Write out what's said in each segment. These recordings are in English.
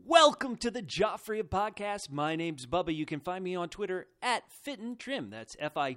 Welcome to the Joffrey Podcast. My name's Bubba. You can find me on Twitter at FittenTrim. That's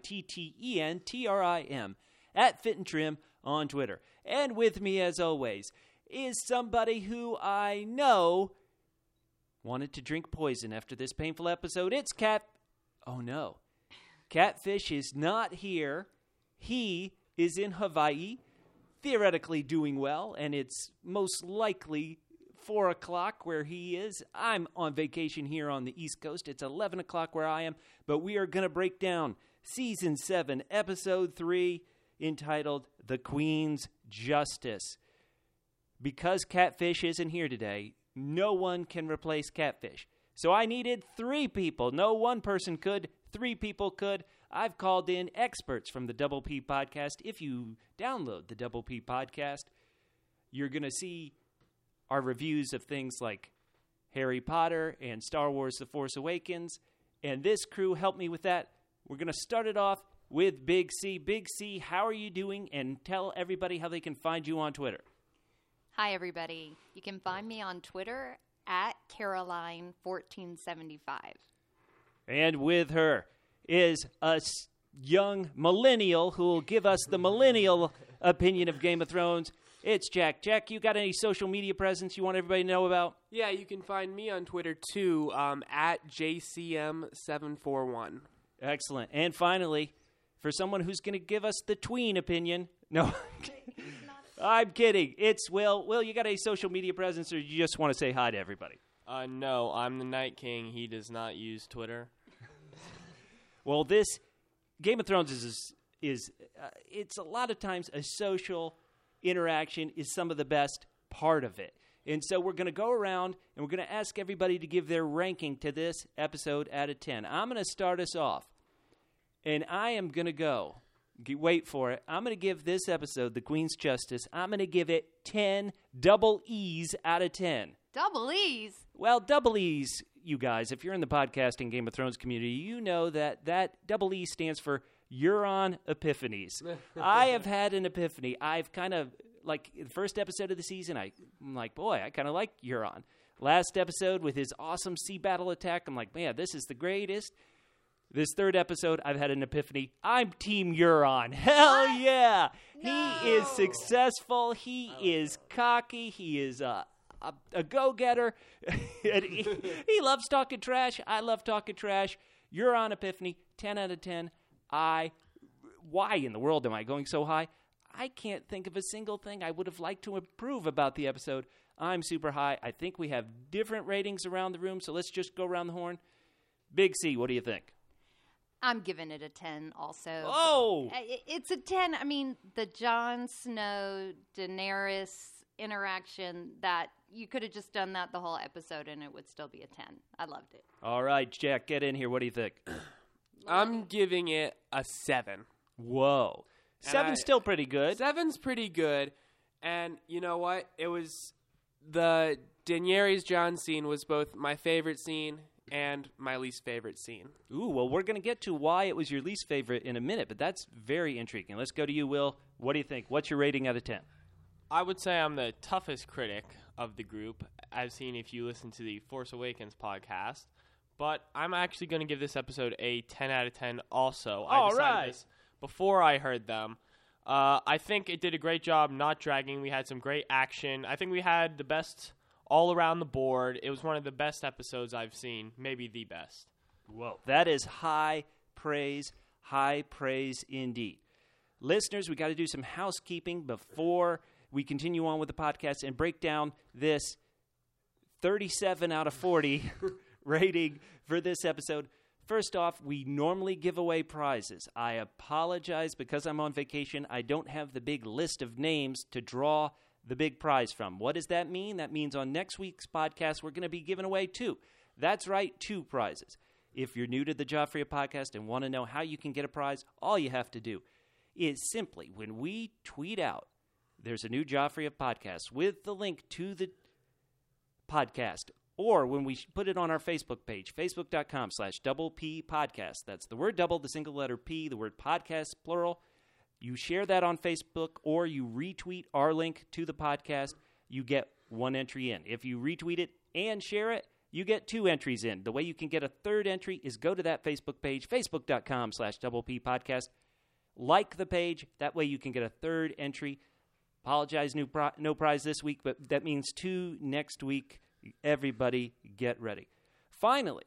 FITTENTRIM. At FittenTrim on Twitter. And with me, as always, is somebody who I know wanted to drink poison after this painful episode. It's Cat... Oh, no. Catfish is not here. He is in Hawaii, theoretically doing well, and it's most likely 4 o'clock where he is. I'm on vacation here on the East Coast. It's 11 o'clock where I am, but we are going to break down Season 7, Episode 3, entitled The Queen's Justice. Because Catfish isn't here today, no one can replace Catfish. So I needed 3 people. No one person could. 3 people could. I've called in experts from the Double P Podcast. If you download the Double P Podcast, you're going to see our reviews of things like Harry Potter and Star Wars The Force Awakens. And this crew helped me with that. We're going to start it off with Big C. Big C, how are you doing? And tell everybody how they can find you on Twitter. Hi, everybody. You can find me on Twitter at Caroline1475. And with her is a young millennial who will give us the millennial opinion of Game of Thrones. It's Jack. Jack, you got any social media presence you want everybody to know about? Yeah, you can find me on Twitter, too, at JCM741. Excellent. And finally, for someone who's going to give us the tween opinion. No, I'm kidding. It's Will. Will, you got any social media presence, or you just want to say hi to everybody? No, I'm the Night King. He does not use Twitter. Well, this Game of Thrones is it's a lot of times a social interaction is some of the best part of it. And so we're going to go around and we're going to ask everybody to give their ranking to this episode out of 10. I'm going to start us off, and I am going to go. Wait for it. I'm going to give this episode, The Queen's Justice, I'm going to give it 10 double E's out of 10. Double E's? Well, double E's, you guys, if you're in the podcasting Game of Thrones community, you know that double E stands for Euron Epiphanies. I have had an epiphany. I've kind of, like, the first episode of the season, I'm like, boy, I kind of like Euron. Last episode with his awesome sea battle attack, I'm like, man, this is the greatest. This third episode, I've had an epiphany. I'm Team Euron. Hell yeah. No. He is successful. He is cocky. He is a go-getter. he loves talking trash. I love talking trash. Euron epiphany, 10 out of 10. Why in the world am I going so high? I can't think of a single thing I would have liked to improve about the episode. I'm super high. I think we have different ratings around the room, so let's just go around the horn. Big C, what do you think? I'm giving it a 10 also. Oh! It's a 10. I mean, the Jon Snow, Daenerys interaction, that you could have just done that the whole episode and it would still be a 10. I loved it. All right, Jack, get in here. What do you think? I'm giving it a 7. Whoa. 7's still pretty good. 7's pretty good. And you know what? It was the Daenerys Jon scene was both my favorite scene and my least favorite scene. Ooh, well, we're going to get to why it was your least favorite in a minute, but that's very intriguing. Let's go to you, Will. What do you think? What's your rating out of 10? I would say I'm the toughest critic of the group, as seen if you listen to the Force Awakens podcast. But I'm actually going to give this episode a 10 out of 10 also. I decided this before I heard them. I think it did a great job not dragging. We had some great action. I think we had the best all around the board. It was one of the best episodes I've seen, maybe the best. Whoa, that is high praise indeed. Listeners, we got to do some housekeeping before we continue on with the podcast and break down this 37 out of 40 rating for this episode. First off, we normally give away prizes. I apologize because I'm on vacation. I don't have the big list of names to draw the big prize from. What does that mean? That means on next week's podcast, we're going to be giving away 2. That's right, 2 prizes. If you're new to the Joffrey Podcast and want to know how you can get a prize, all you have to do is simply, when we tweet out, there's a new Joffrey Podcast with the link to the podcast, or when we put it on our Facebook page, facebook.com/double P podcast. That's the word double, the single letter P, the word podcast, plural. You share that on Facebook or you retweet our link to the podcast. You get one entry in. If you retweet it and share it, you get 2 entries in. The way you can get a 3rd entry is go to that Facebook page, facebook.com/Double P Podcast. Like the page. That way you can get a 3rd entry. Apologize, no prize this week, but that means 2 next week. Everybody get ready. Finally,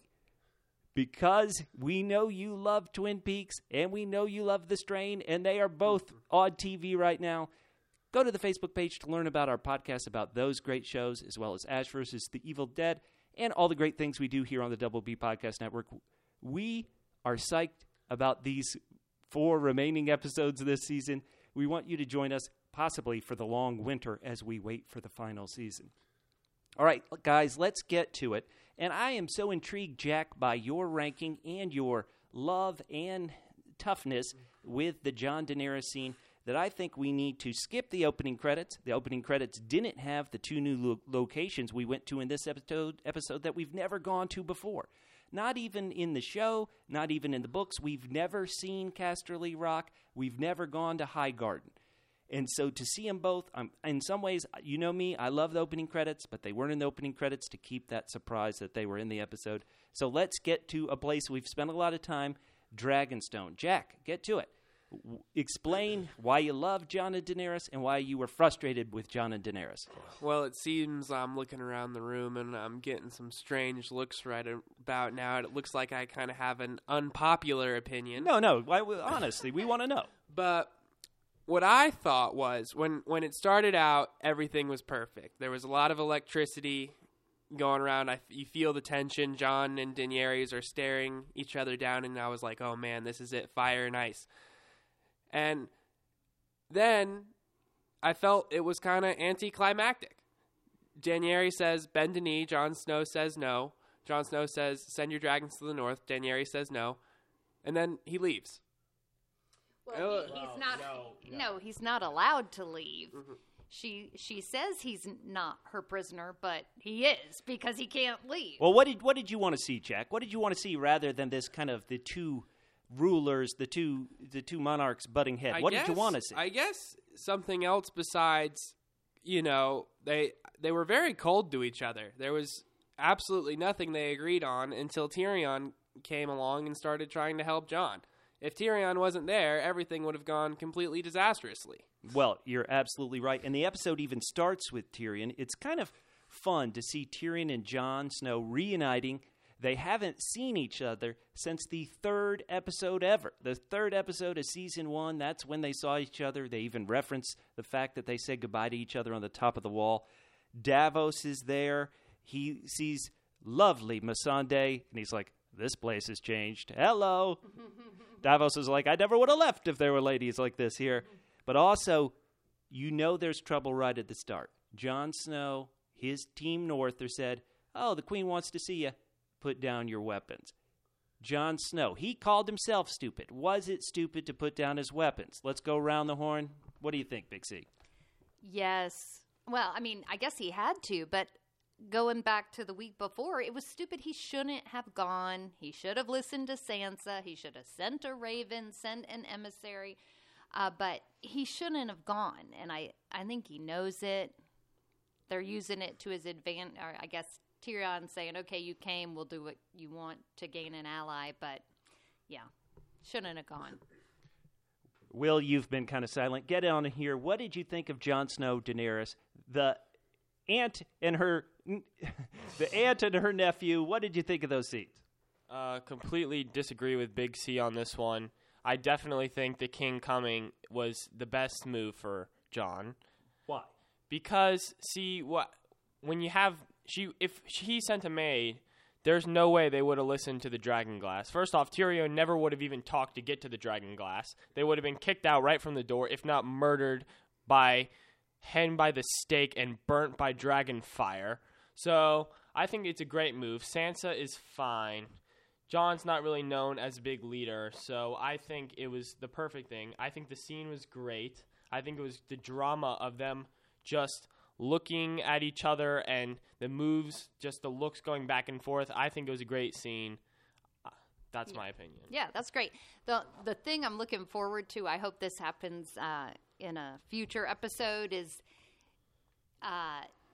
because we know you love Twin Peaks and we know you love The Strain, and they are both on TV right now, go to the Facebook page to learn about our podcast about those great shows, as well as Ash vs. the Evil Dead, and all the great things we do here on the Double B Podcast Network. We are psyched about these 4 remaining episodes this season. We want you to join us, possibly for the long winter, as we wait for the final season. All right, guys, let's get to it. And I am so intrigued, Jack, by your ranking and your love and toughness with the Jon Daenerys scene that I think we need to skip the opening credits. The opening credits didn't have the 2 new locations we went to in this episode that we've never gone to before. Not even in the show, not even in the books. We've never seen Casterly Rock. We've never gone to Highgarden. And so to see them both, in some ways, you know me, I love the opening credits, but they weren't in the opening credits to keep that surprise that they were in the episode. So let's get to a place we've spent a lot of time, Dragonstone. Jack, get to it. Explain why you love Jon and Daenerys and why you were frustrated with Jon and Daenerys. Well, it seems I'm looking around the room and I'm getting some strange looks right about now. It looks like I kind of have an unpopular opinion. No. Honestly, we want to know. But what I thought was when it started out, everything was perfect. There was a lot of electricity going around. You feel the tension. Jon and Daenerys are staring each other down, and I was like, oh man, this is it, fire and ice. And then I felt it was kind of anticlimactic. Daenerys says, bend a knee. Jon Snow says no. Jon Snow says, send your dragons to the north. Daenerys says no. And then he leaves. Well, he's not. No, he's not allowed to leave. Mm-hmm. She says he's not her prisoner, but he is because he can't leave. Well, what did you want to see, Jack? What did you want to see rather than this kind of the 2 rulers, the two monarchs butting head? What did you want to see? I guess something else besides, they were very cold to each other. There was absolutely nothing they agreed on until Tyrion came along and started trying to help Jon. If Tyrion wasn't there, everything would have gone completely disastrously. Well, you're absolutely right. And the episode even starts with Tyrion. It's kind of fun to see Tyrion and Jon Snow reuniting. They haven't seen each other since the 3rd episode ever. The 3rd episode of Season 1, that's when they saw each other. They even reference the fact that they said goodbye to each other on the top of the wall. Davos is there. He sees lovely Missandei, and he's like, this place has changed. Hello. Davos is like, I never would have left if there were ladies like this here. But also, there's trouble right at the start. Jon Snow, his team Norther said, oh, the queen wants to see you. Put down your weapons. Jon Snow, he called himself stupid. Was it stupid to put down his weapons? Let's go around the horn. What do you think, Big C? Yes. Well, I guess he had to, but going back to the week before, it was stupid. He shouldn't have gone. He should have listened to Sansa. He should have sent a raven, sent an emissary, but he shouldn't have gone, and I think he knows it. They're using it to his advantage, or I guess Tyrion saying, okay, you came, we'll do what you want to gain an ally, but yeah, shouldn't have gone. Will, you've been kind of silent. Get on here. What did you think of Jon Snow, Daenerys, the aunt and her nephew? What did you think of those scenes? Completely disagree with Big C on this one. I definitely think the king coming was the best move for Jon. Why? Because if he sent a maid, there's no way they would have listened to the dragon glass. First off, Tyrion never would have even talked to get to the dragon glass. They would have been kicked out right from the door, if not murdered hanged by the stake and burnt by dragon fire. So I think it's a great move. Sansa is fine. Jon's not really known as a big leader, so I think it was the perfect thing. I think the scene was great. I think it was the drama of them just looking at each other and the moves, just the looks going back and forth. I think it was a great scene. That's my opinion. Yeah, that's great. The thing I'm looking forward to, I hope this happens in a future episode, is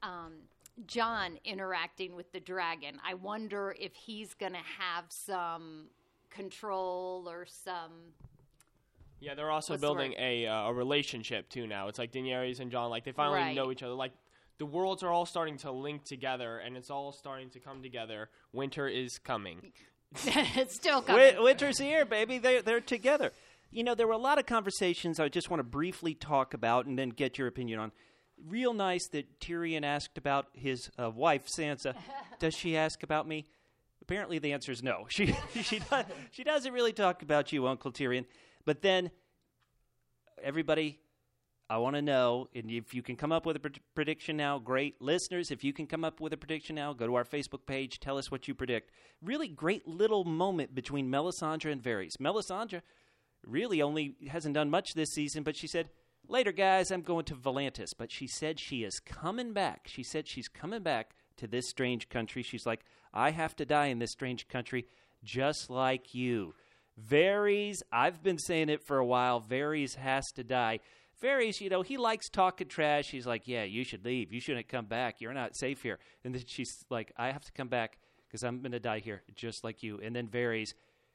John interacting with the dragon. I wonder if he's going to have some control or some... Yeah, they're also building a relationship, too, now. It's like Daenerys and Jon, like, they finally know each other. Like, the worlds are all starting to link together, and it's all starting to come together. Winter is coming. It's still coming. Winter's here, baby. They're together. You know, there were a lot of conversations I just want to briefly talk about and then get your opinion on. Real nice that Tyrion asked about his wife, Sansa. Does she ask about me? Apparently the answer is no. She doesn't really talk about you, Uncle Tyrion. But then, everybody, I want to know, and if you can come up with a prediction now, great. Listeners, if you can come up with a prediction now, go to our Facebook page, tell us what you predict. Really great little moment between Melisandre and Varys. Melisandre really only hasn't done much this season, but she said, later, guys, I'm going to Volantis. But she said she is coming back. She said she's coming back to this strange country. She's like, I have to die in this strange country just like you. Varys, I've been saying it for a while, Varys has to die. Varys, you know, he likes talking trash. He's like, yeah, you should leave. You shouldn't come back. You're not safe here. And then she's like, I have to come back because I'm going to die here just like you. And then Varys,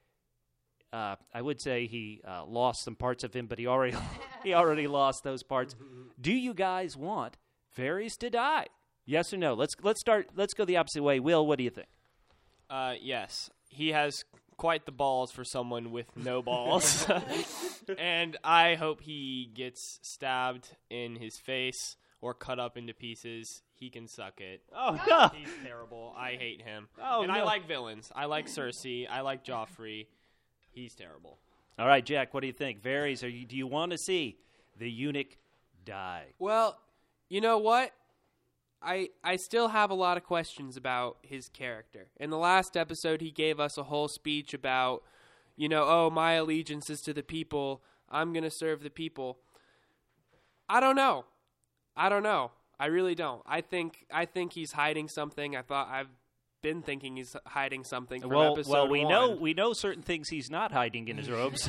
I would say he lost some parts of him, but he already lost those parts. Do you guys want Varys to die? Yes or no? Let's go the opposite way. Will, what do you think? Yes. He has quite the balls for someone with no balls. And I hope he gets stabbed in his face or cut up into pieces. He can suck it. Oh, no. He's terrible. I hate him. Oh, and no. I like villains. I like Cersei. I like Joffrey. He's terrible. All right, Jack, what do you think? Varys, do you want to see the eunuch die? Well, you know what? I still have a lot of questions about his character. In the last episode, he gave us a whole speech about, you know, oh, my allegiance is to the people. I'm going to serve the people. I don't know. I really don't. I think he's hiding something. I've been thinking he's hiding something from episode 1. we know certain things he's not hiding in his robes.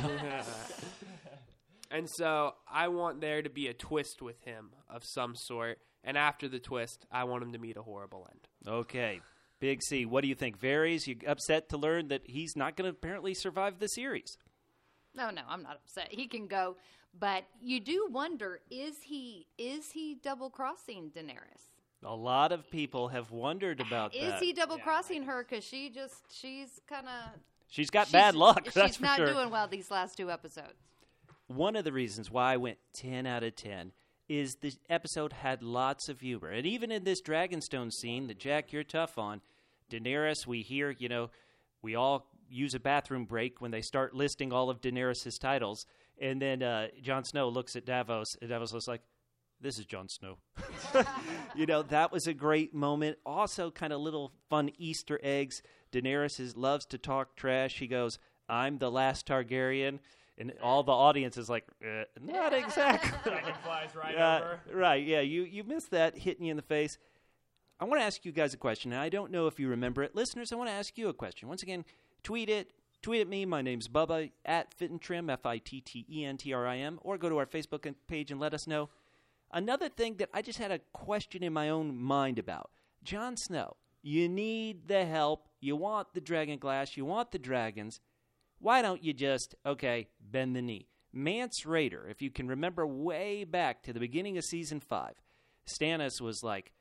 And so I want there to be a twist with him of some sort. And after the twist, I want him to meet a horrible end. Okay. Big C, what do you think? Varys, you upset to learn that he's not going to apparently survive the series? No, I'm not upset. He can go. But you do wonder, is he double-crossing Daenerys? A lot of people have wondered about that. Is he double-crossing her? Because she's kind of... She's got bad luck, that's for sure. She's not doing well these last 2 episodes. One of the reasons why I went 10 out of 10 is the episode had lots of humor. And even in this Dragonstone scene that, Jack, you're tough on, Daenerys, we hear, you know, we all use a bathroom break when they start listing all of Daenerys' titles. And then Jon Snow looks at Davos, and Davos looks like, this is Jon Snow. You know, that was a great moment. Also kind of little fun Easter eggs. Daenerys loves to talk trash. She goes, I'm the last Targaryen. And all the audience is like, not exactly. Dragon flies right over. Right, yeah, you missed that hitting you in the face. I want to ask you guys a question, and I don't know if you remember it. Listeners, I want to ask you a question. Once again, tweet at me. My name's Bubba, at FitandTrim, FITTENTRIM, or go to our Facebook page and let us know. Another thing that I just had a question in my own mind about. Jon Snow, you need the help. You want the dragon glass. You want the dragons. Why don't you just, bend the knee? Mance Rayder, if you can remember way back to the beginning of Season 5, Stannis was like,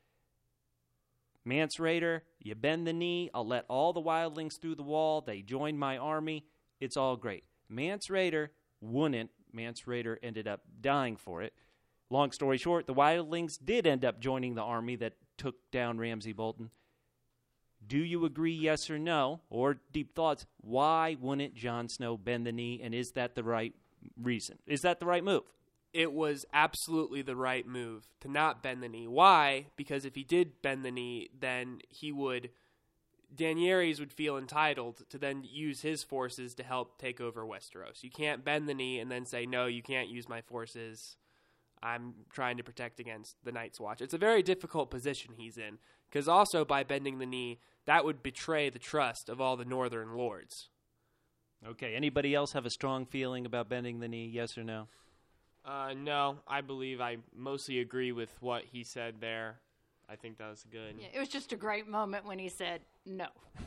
Mance Rayder, you bend the knee, I'll let all the wildlings through the wall, they join my army, it's all great. Mance Rayder wouldn't. Mance Rayder ended up dying for it. Long story short, the wildlings did end up joining the army that took down Ramsay Bolton. Do you agree, yes or no? Or deep thoughts, why wouldn't Jon Snow bend the knee, and is that the right reason? Is that the right move? It was absolutely the right move to not bend the knee. Why? Because if he did bend the knee, then Daenerys would feel entitled to then use his forces to help take over Westeros. You can't bend the knee and then say, no, you can't use my forces. I'm trying to protect against the Night's Watch. It's a very difficult position he's in, because also by bending the knee, that would betray the trust of all the Northern Lords. Okay, anybody else have a strong feeling about bending the knee, yes or no? No, I believe I mostly agree with what he said there. I think that was good. Yeah, it was just a great moment when he said no.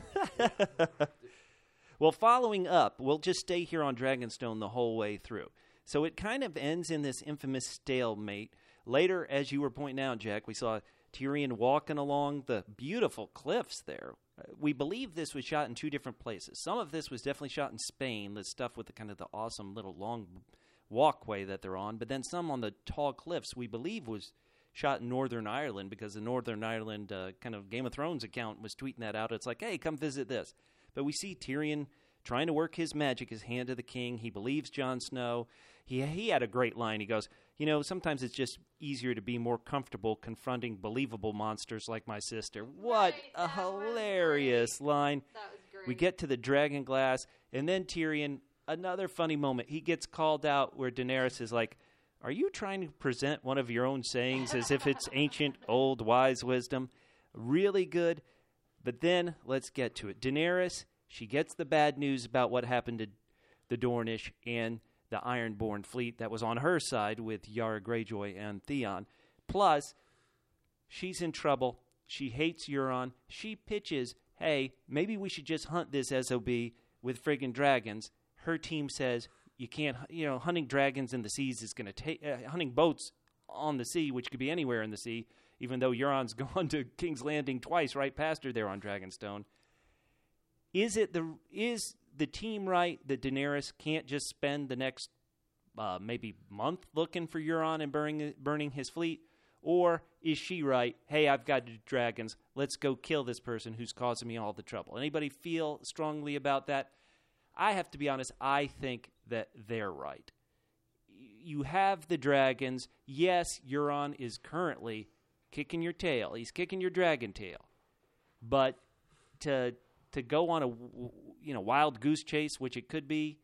Well, following up, we'll just stay here on Dragonstone the whole way through. So it kind of ends in this infamous stalemate. Later, as you were pointing out, Jack, we saw Tyrion walking along the beautiful cliffs there. We believe this was shot in 2 different places. Some of this was definitely shot in Spain, the stuff with the kind of the awesome little long walkway that they're on. But then some on the tall cliffs we believe was shot in Northern Ireland, because the Northern Ireland kind of Game of Thrones account was tweeting that out. It's like, hey, come visit this. But we see Tyrion trying to work his magic, his hand to the king. He believes Jon Snow. He had a great line. He goes, sometimes it's just easier to be more comfortable confronting believable monsters like my sister. What a hilarious line. That was great. We get to the dragon glass, and then Tyrion, another funny moment. He gets called out where Daenerys is like, are you trying to present one of your own sayings as if it's ancient, old, wise wisdom? Really good. But then, let's get to it. Daenerys, she gets the bad news about what happened to the Dornish and the Ironborn fleet that was on her side with Yara Greyjoy and Theon. Plus, she's in trouble. She hates Euron. She pitches, hey, maybe we should just hunt this SOB with friggin' dragons. Her team says, you can't, hunting dragons in the seas is going to take, hunting boats on the sea, which could be anywhere in the sea, even though Euron's gone to King's Landing twice right past her there on Dragonstone. Is the team right that Daenerys can't just spend the next maybe month looking for Euron and burning his fleet? Or is she right, hey, I've got dragons, let's go kill this person who's causing me all the trouble? Anybody feel strongly about that? I have to be honest, I think that they're right. You have the dragons. Yes, Euron is currently kicking your tail. He's kicking your dragon tail. But to go on a wild goose chase, which it could be,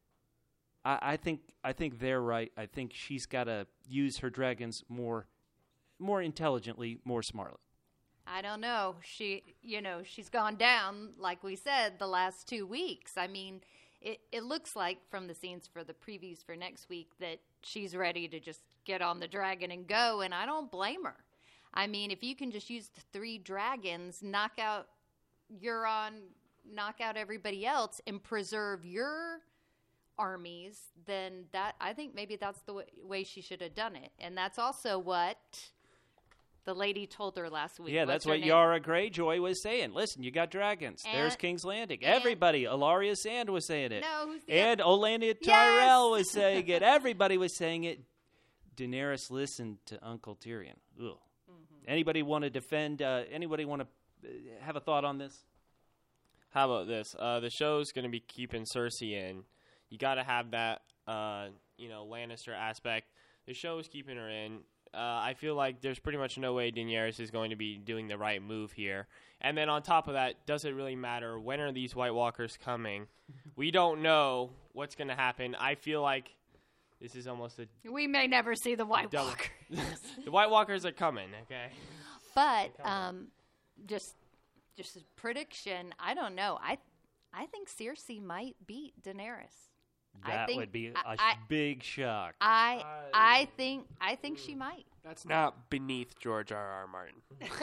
I think they're right. I think she's got to use her dragons more intelligently, more smartly. I don't know. She's gone down, like we said, the last 2 weeks. I mean, it looks like from the scenes for the previews for next week that she's ready to just get on the dragon and go, and I don't blame her. I mean, if you can just use the 3 dragons, knock out Euron, knock out everybody else, and preserve your armies, then I think maybe that's the way she should have done it. And that's also what the lady told her last week. Yeah, that's what Yara Greyjoy was saying. Listen, you got dragons. There's King's Landing. Everybody, Ilaria Sand was saying it. No, who's the and Olenna Tyrell was saying it. Everybody was saying it. Daenerys listened to Uncle Tyrion. Ugh. Mm-hmm. Anybody want to defend? Anybody want to have a thought on this? How about this? The show's going to be keeping Cersei in. You got to have that, Lannister aspect. The show is keeping her in. I feel like there's pretty much no way Daenerys is going to be doing the right move here. And then on top of that, does it really matter? When are these White Walkers coming? We don't know what's going to happen. I feel like this is almost a... We may never see the White Walkers. The White Walkers are coming, okay? But just a prediction, I don't know. I think Cersei might beat Daenerys. That would be a big shock. I think she might. That's not beneath George R.R. Martin.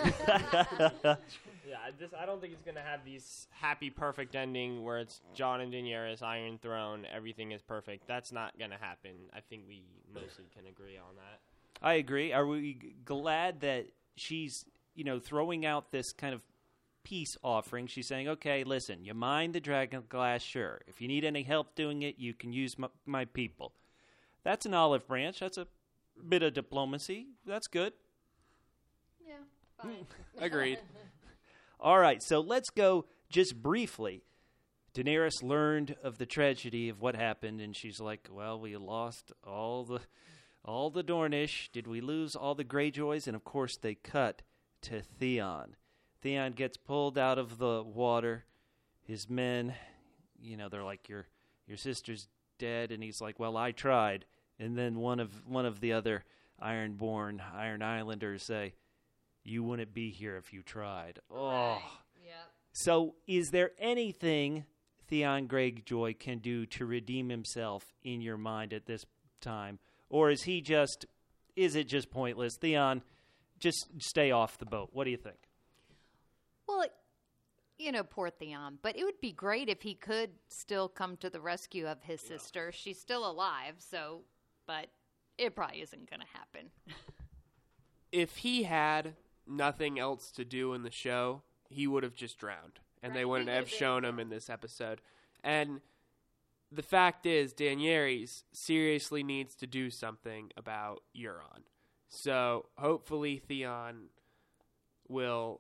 Yeah, I don't think it's going to have these happy, perfect ending where it's Jon and Daenerys, Iron Throne, everything is perfect. That's not going to happen. I think we mostly can agree on that. I agree. Are we glad that she's, throwing out this kind of peace offering? She's saying, okay, listen, you mine the dragon glass, sure. If you need any help doing it, you can use my people. That's an olive branch. That's a bit of diplomacy. That's good. Yeah, fine. Agreed. All right, so let's go just briefly. Daenerys learned of the tragedy of what happened, and she's like, well, we lost all the Dornish. Did we lose all the Greyjoys? And, of course, they cut to Theon. Theon gets pulled out of the water. His men, they're like, your sister's dead, and he's like, well, I tried. And then one of the other Iron Islanders say, you wouldn't be here if you tried. Oh. Right. Yep. So is there anything Theon Greyjoy can do to redeem himself in your mind at this time? Or is it just pointless? Theon, just stay off the boat. What do you think? Well, poor Theon. But it would be great if he could still come to the rescue of his sister. She's still alive, but it probably isn't going to happen. If he had nothing else to do in the show, he would have just drowned. And they wouldn't have shown him in this episode. And the fact is, Daenerys seriously needs to do something about Euron. So hopefully Theon will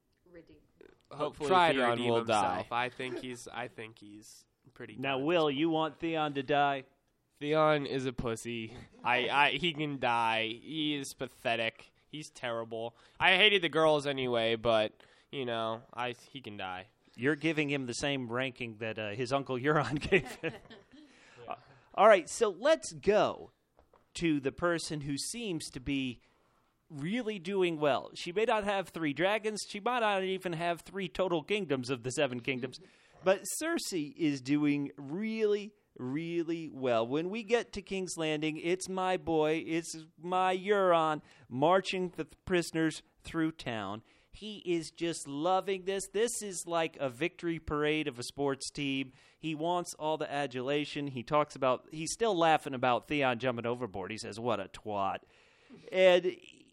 try to redeem himself. Die. I think he's pretty. Now, Will, you want Theon to die? Theon is a pussy. He can die. He is pathetic. He's terrible. I hated the girls anyway, but he can die. You're giving him the same ranking that his uncle Euron gave him. All right, so let's go to the person who seems to be really doing well. She may not have 3 dragons. She might not even have 3 total kingdoms of the 7 kingdoms. But Cersei is doing really, really well. When we get to King's Landing, it's my boy, it's my Euron marching the prisoners through town. He is just loving this. This is like a victory parade of a sports team. He wants all the adulation. He's still laughing about Theon jumping overboard. He says, what a twat. And,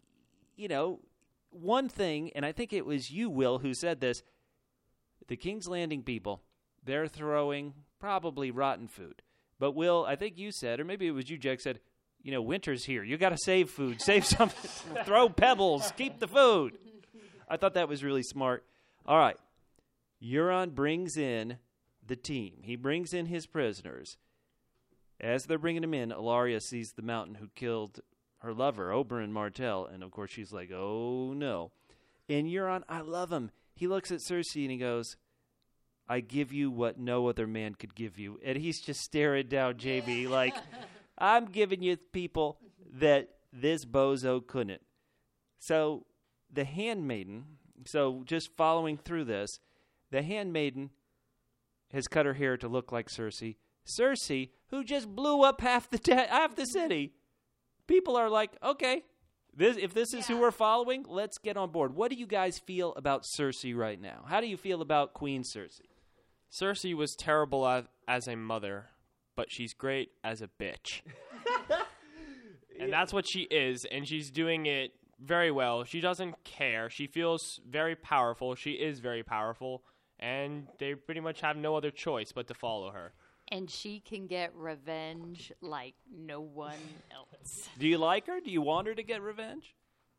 one thing, and I think it was you, Will, who said this, the King's Landing people, they're throwing probably rotten food. But, Will, I think you said, or maybe it was you, Jack, said, winter's here. You got to save food. Save something. Throw pebbles. Keep the food. I thought that was really smart. All right. Euron brings in the team. He brings in his prisoners. As they're bringing him in, Ellaria sees the mountain who killed her lover, Oberyn Martell. And, of course, she's like, oh, no. And Euron, I love him. He looks at Cersei and he goes, I give you what no other man could give you. And he's just staring down Jaime like, I'm giving you people that this bozo couldn't. So the handmaiden, so just following through this, the handmaiden has cut her hair to look like Cersei. Cersei, who just blew up half the city. People are like, okay, if this is who we're following, let's get on board. What do you guys feel about Cersei right now? How do you feel about Queen Cersei? Cersei was terrible as a mother, but she's great as a bitch. And that's what she is, and she's doing it very well. She doesn't care. She feels very powerful. She is very powerful, and they pretty much have no other choice but to follow her. And she can get revenge like no one else. Do you like her? Do you want her to get revenge?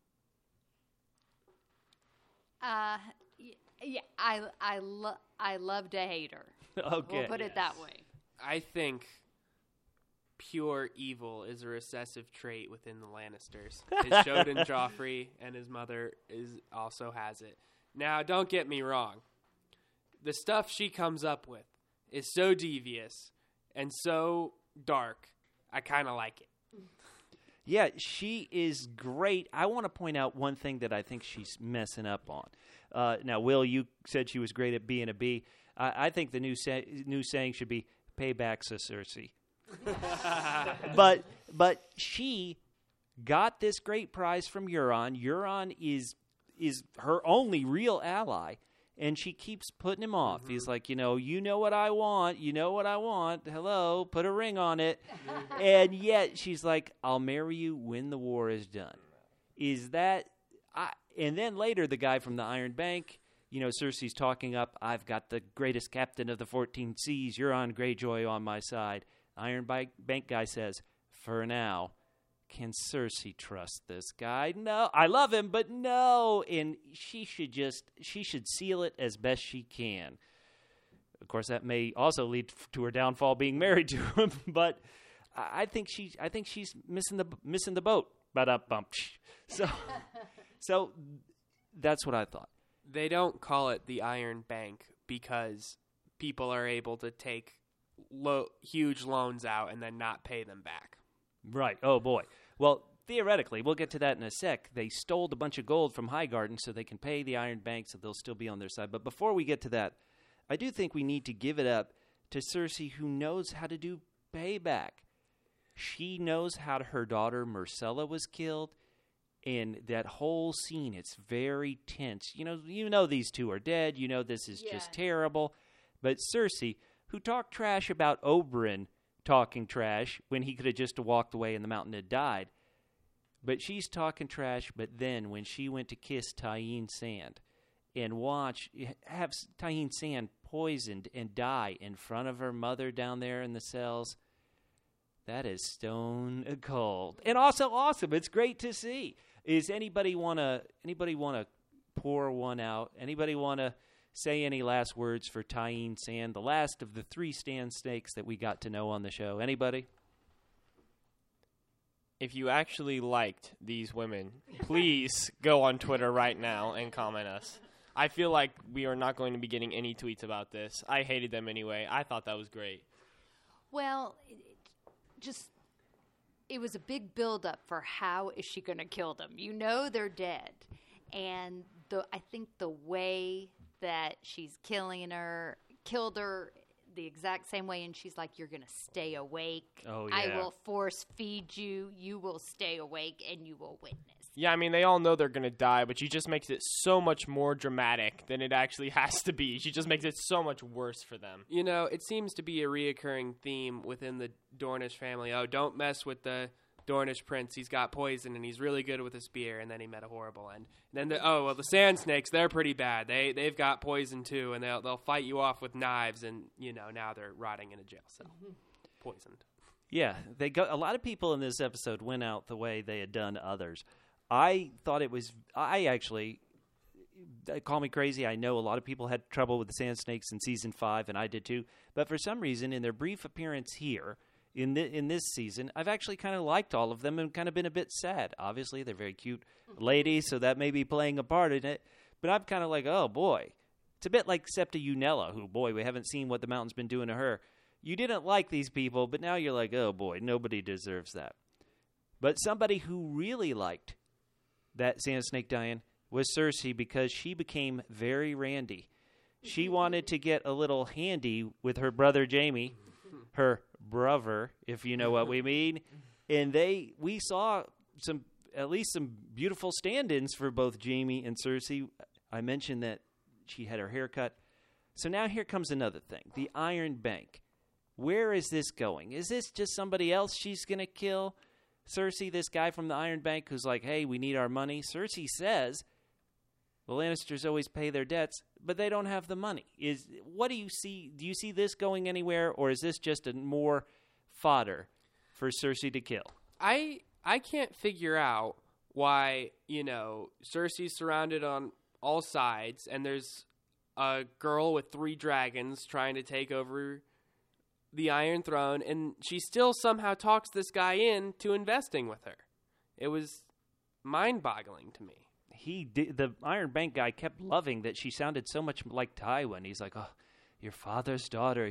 Yeah, I love to hate her. Okay. We'll put it that way. I think pure evil is a recessive trait within the Lannisters. It showed in Joffrey, and his mother also has it. Now, don't get me wrong. The stuff she comes up with is so devious and so dark. I kind of like it. Yeah, she is great. I want to point out one thing that I think she's messing up on. Now, Will, you said she was great at being a bee. I think the new saying should be "Paybacks to Cersei." but she got this great prize from Euron. Euron is her only real ally, and she keeps putting him off. Mm-hmm. He's like, you know what I want. You know what I want. Hello, put a ring on it. And yet she's like, I'll marry you when the war is done. Is that... And then later, the guy from the Iron Bank, Cersei's talking up, I've got the greatest captain of the 14 seas, Euron Greyjoy, on my side. Iron Bank guy says, for now, can Cersei trust this guy? No, I love him, but no. And she should seal it as best she can. Of course, that may also lead to her downfall, being married to him. But I think she's missing the boat. Ba-da-bump. So that's what I thought. They don't call it the Iron Bank because people are able to take huge loans out and then not pay them back. Right. Oh, boy. Well, theoretically, we'll get to that in a sec. They stole a bunch of gold from Highgarden so they can pay the Iron Bank, so they'll still be on their side. But before we get to that, I do think we need to give it up to Cersei, who knows how to do payback. She knows how her daughter Myrcella was killed, And that whole scene, it's very tense. You know these two are dead. You know this is just terrible. But Cersei, who talked trash about Oberyn talking trash when he could have just walked away and the mountain had died. But she's talking trash, but then when she went to kiss Tyene Sand and have Tyene Sand poisoned and die in front of her mother down there in the cells, that is stone cold. And also awesome. It's great to see. Is anybody wanna pour one out? Anybody wanna say any last words for Tyene Sand, the last of the 3 Sand Snakes that we got to know on the show? Anybody? If you actually liked these women, please go on Twitter right now and comment us. I feel like we are not going to be getting any tweets about this. I hated them anyway. I thought that was great. Well, it was a big buildup for how is she going to kill them. You know they're dead. And I think the way that she's killed her the exact same way, and she's like, you're going to stay awake. Oh, yeah. I will force feed you. You will stay awake, and you will witness. Yeah, I mean, they all know they're going to die, but she just makes it so much more dramatic than it actually has to be. She just makes it so much worse for them. You know, it seems to be a reoccurring theme within the Dornish family. Oh, don't mess with the Dornish prince. He's got poison, and he's really good with a spear, and then he met a horrible end. And then, the Sand Snakes, they're pretty bad. They've got poison, too, and they'll fight you off with knives, and, now they're rotting in a jail cell. Poisoned. Yeah, a lot of people in this episode went out the way they had done others. I thought call me crazy, I know a lot of people had trouble with the Sand Snakes in Season 5, and I did too. But for some reason, in their brief appearance here, in this season, I've actually kind of liked all of them and kind of been a bit sad. Obviously, they're very cute ladies, so that may be playing a part in it. But I'm kind of like, oh, boy. It's a bit like Septa Unella, who, boy, we haven't seen what the mountain's been doing to her. You didn't like these people, but now you're like, oh, boy, nobody deserves that. But somebody who really liked that Sand Snake dying was Cersei, because she became very randy. She wanted to get a little handy with her brother Jaime, her brother, if you know what we mean. And we saw at least some beautiful stand-ins for both Jaime and Cersei. I mentioned that she had her hair cut. So now here comes another thing, the Iron Bank. Where is this going? Is this just somebody else she's going to kill? Cersei, this guy from the Iron Bank who's like, hey, we need our money. Cersei says the Lannisters always pay their debts, but they don't have the money. What do you see? Do you see this going anywhere, or is this just a more fodder for Cersei to kill? I can't figure out why, Cersei's surrounded on all sides, and there's a girl with 3 dragons trying to take over the Iron Throne, and she still somehow talks this guy into investing with her. It was mind-boggling to me. The Iron Bank guy kept loving that she sounded so much like Tywin. He's like, oh, your father's daughter.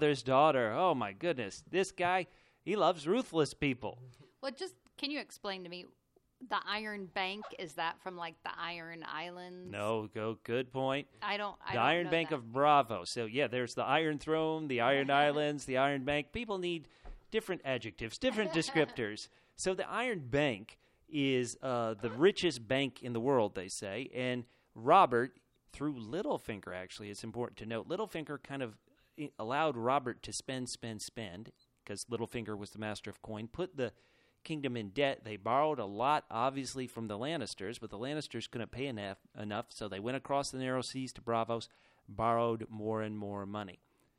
Oh, my goodness. This guy, he loves ruthless people. Well, can you explain to me, the Iron Bank, is that from like the Iron Islands? No, good point. I don't The Iron know Bank that. of Bravo. So, yeah, there's the Iron Throne, the Iron Islands, the Iron Bank. People need different adjectives, different descriptors. So the Iron Bank is the richest bank in the world, they say. And Robert, through Littlefinger, actually, it's important to note, Littlefinger kind of allowed Robert to spend, because Littlefinger was the master of coin, put the kingdom in debt. They borrowed a lot, obviously, from the Lannisters, but the Lannisters couldn't pay enough, so they went across the narrow seas to Braavos, borrowed more and more money.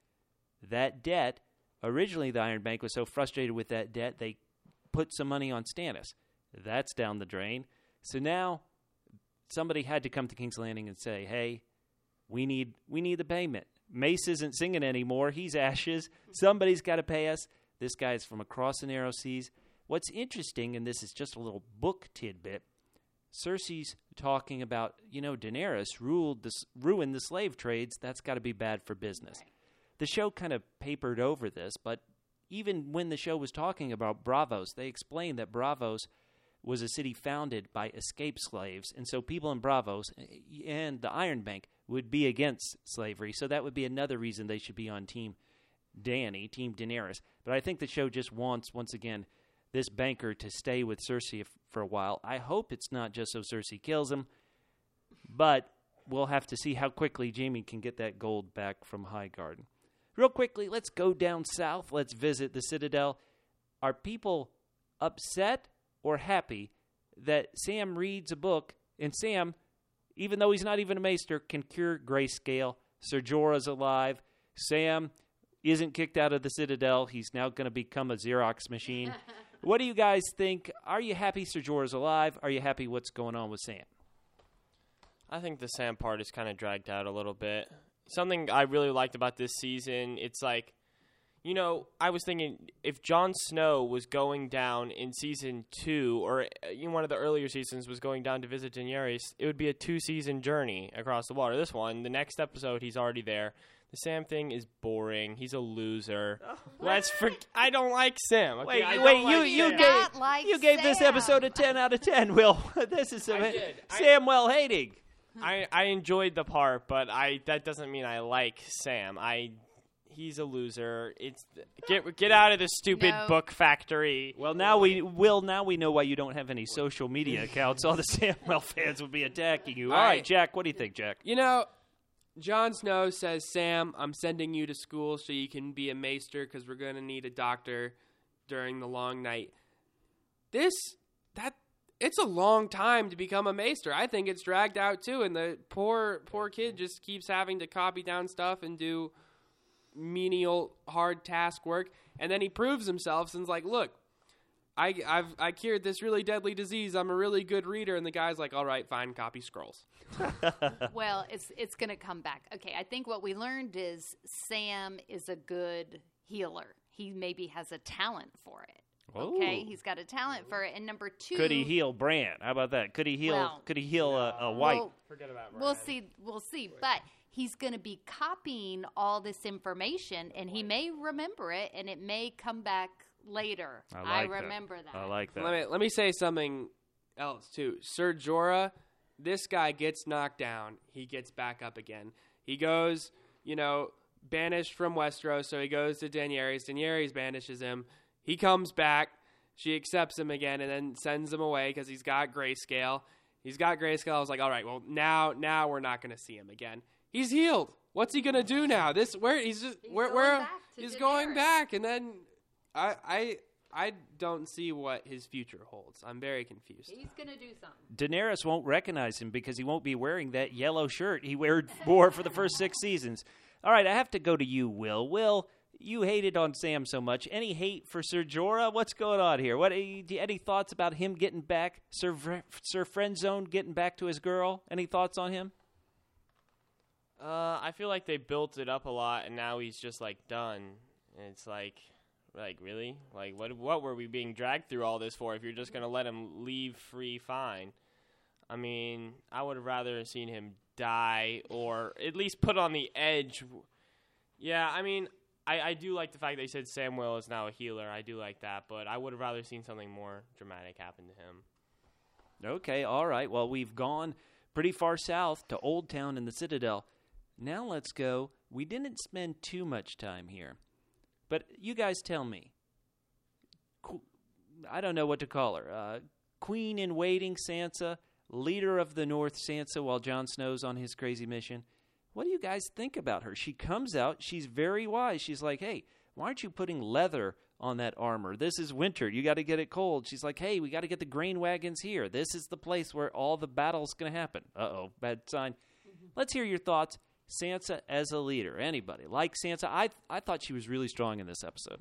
That debt, originally the Iron Bank was so frustrated with that debt, they put some money on Stannis. That's down the drain. So now somebody had to come to King's Landing and say, hey, we need the payment. Mace isn't singing anymore. He's ashes. Somebody's got to pay us. This guy's from across the narrow seas. What's interesting, and this is just a little book tidbit, Cersei's talking about, Daenerys ruined the slave trades. That's got to be bad for business. The show kind of papered over this, but even when the show was talking about Braavos, they explained that Braavos was a city founded by escaped slaves, and so people in Braavos and the Iron Bank would be against slavery, so that would be another reason they should be on Team Dany, Team Daenerys. But I think the show just wants, once again, this banker to stay with Cersei for a while. I hope it's not just so Cersei kills him, but we'll have to see how quickly Jaime can get that gold back from Highgarden. Real quickly, let's go down south. Let's visit the Citadel. Are people upset or happy that Sam reads a book, and Sam, even though he's not even a maester, can cure grayscale? Ser Jorah's alive. Sam isn't kicked out of the Citadel. He's now going to become a Xerox machine. What do you guys think? Are you happy Ser Jorah's alive? Are you happy what's going on with Sam? I think the Sam part is kind of dragged out a little bit. Something I really liked about this season, it's like, you know, I was thinking if Jon Snow was going down in season 2, or in one of the earlier seasons was going down to visit Daenerys, it would be a 2-season journey across the water. This one, the next episode, he's already there. The Sam thing is boring. He's a loser. I don't like Sam. Okay? You gave this episode a 10 out of 10, Will. This is Samwell hating. I enjoyed the part, but that doesn't mean I like Sam. He's a loser. It's get out of the stupid book factory. Well, now we know why you don't have any social media accounts. All the Samwell fans would be attacking you. All right, Jack, what do you think, Jack? You know, Jon Snow says, Sam, I'm sending you to school so you can be a maester because we're going to need a doctor during the long night. It's a long time to become a maester. I think it's dragged out too, and the poor kid just keeps having to copy down stuff and do menial, hard task work, and then he proves himself and's like, look, I cured this really deadly disease. I'm a really good reader. And the guy's like, all right, fine, copy scrolls. Well, it's going to come back. Okay, I think what we learned is Sam is a good healer. He maybe has a talent for it. Okay, Ooh. He's got a talent for it. And number 2, could he heal Bran? How about that? Could he heal? A White? Well, forget about Bran. We'll see. But he's going to be copying all this information, and he may remember it, and it may come back later. I remember that. I like that. Let me say something else too. Ser Jorah, this guy gets knocked down, he gets back up again. He goes, banished from Westeros, so he goes to Daenerys. Daenerys banishes him. He comes back. She accepts him again and then sends him away because he's got grayscale. I was like, all right, well, now we're not going to see him again. He's healed. What's he going to do now? He's going back, and then I don't see what his future holds. I'm very confused. He's going to do something. Daenerys won't recognize him because he won't be wearing that yellow shirt he wore for the first 6 seasons. All right, I have to go to you, Will. Will, you hated on Sam so much. Any hate for Ser Jorah? What's going on here? Any thoughts about him getting back? Sir Friendzone getting back to his girl? Any thoughts on him? I feel like they built it up a lot, and now he's just done. And it's like really? What were we being dragged through all this for? If you're just gonna let him leave free, fine. I mean, I would have rather seen him die or at least put on the edge. Yeah, I mean, I do like the fact that he said Samwell is now a healer. I do like that, but I would have rather seen something more dramatic happen to him. Okay, all right. Well, we've gone pretty far south to Old Town and the Citadel. Now let's go. We didn't spend too much time here, but you guys tell me. I don't know what to call her. Queen in waiting Sansa, leader of the North Sansa while Jon Snow's on his crazy mission. What do you guys think about her? She comes out. She's very wise. She's like, hey, why aren't you putting leather on that armor? This is winter. You got to get it cold. She's like, hey, we got to get the grain wagons here. This is the place where all the battle's going to happen. Uh-oh, bad sign. Let's hear your thoughts. Sansa as a leader. Anybody like Sansa? I thought she was really strong in this episode.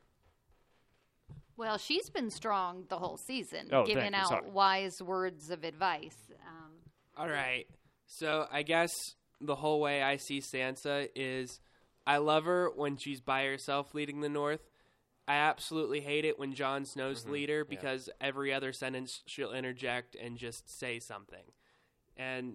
Well, she's been strong the whole season, Oh, giving out wise words of advice. All right. So I guess the whole way I see Sansa is I love her when she's by herself leading the North. I absolutely hate it when Jon Snow's leader because every other sentence she'll interject and just say something. And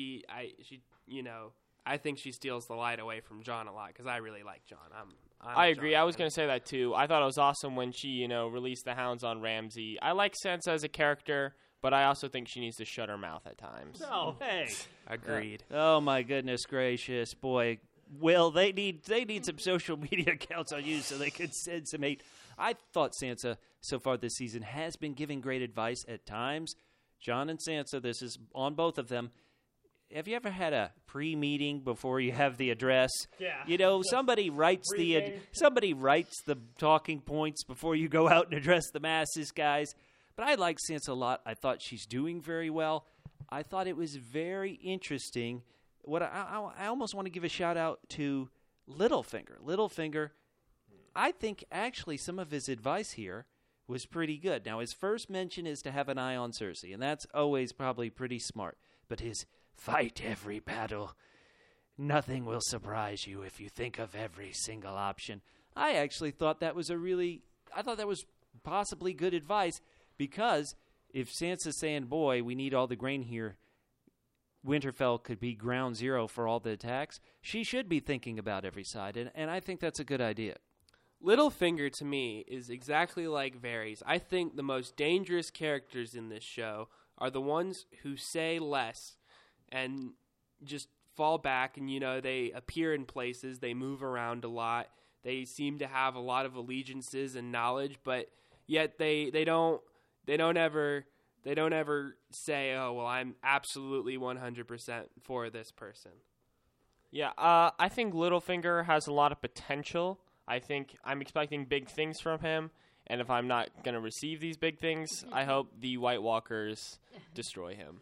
I think she steals the light away from Jon a lot because I really like Jon. I agree. I was going to say that too. I thought it was awesome when she, released the hounds on Ramsay. I like Sansa as a character, but I also think she needs to shut her mouth at times. Oh, hey. Agreed. Oh, my goodness gracious. Boy, Well, they need some social media accounts on you so they could send some hate. I thought Sansa so far this season has been giving great advice at times. Jon and Sansa, this is on both of them. Have you ever had a pre-meeting before you have the address? Yeah. Somebody writes the talking points before you go out and address the masses, guys. But I like Sansa a lot. I thought she's doing very well. I thought it was very interesting. What I almost want to give a shout out to Littlefinger. Littlefinger, I think actually some of his advice here was pretty good. Now, his first mention is to have an eye on Cersei, and that's always probably pretty smart. But his fight every battle, nothing will surprise you if you think of every single option. I actually thought that was possibly good advice, because if Sansa's saying, boy, we need all the grain here, Winterfell could be ground zero for all the attacks, she should be thinking about every side, and I think that's a good idea. Littlefinger, to me, is exactly like Varys. I think the most dangerous characters in this show are the ones who say less and just fall back, and, they appear in places, they move around a lot, they seem to have a lot of allegiances and knowledge, but yet they don't ever say, oh, well, I'm absolutely 100% for this person. Yeah, I think Littlefinger has a lot of potential. I think I'm expecting big things from him, and if I'm not going to receive these big things, I hope the White Walkers destroy him.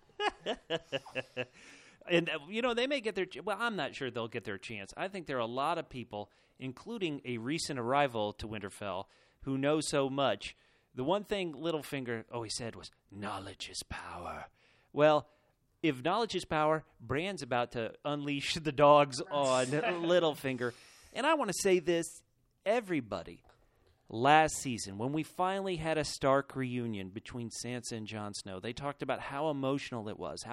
And, they may get their well, I'm not sure they'll get their chance. I think there are a lot of people, including a recent arrival to Winterfell, who know so much. The one thing Littlefinger always said was, knowledge is power. Well, if knowledge is power, Bran's about to unleash the dogs on Littlefinger. And I want to say this, everybody, last season, when we finally had a Stark reunion between Sansa and Jon Snow, they talked about how emotional it was.